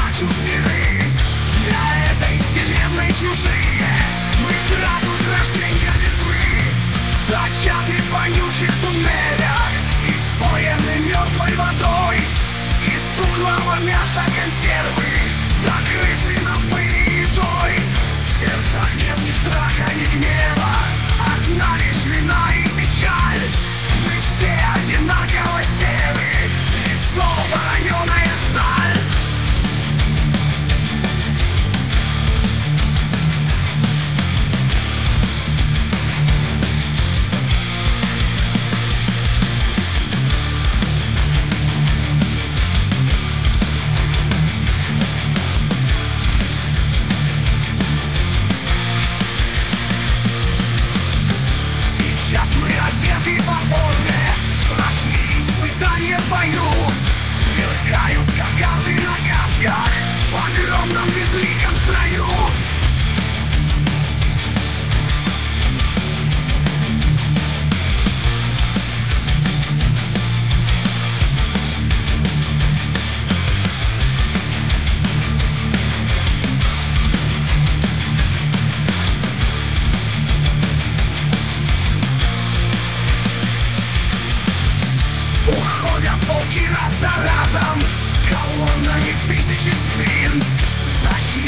плачут миры, для этой вселенной чужие. Мы сразу с рождения мертвы, зачаты в вонючих туннелях, испоены мертвой водой, из тухлого мяса консервы до крысы нам были едой. В сердцах нет ни страха, ни гнева, одна лишь вина и печаль. Мы все одинаково серы, лицо вороненая сталь. Сейчас мы одеты по форме, прошли испытания в бою, сверкают кокарды на касках в огромном безликом строю. Уходят полки раз за разом, колоннами в тысячи спин. Защита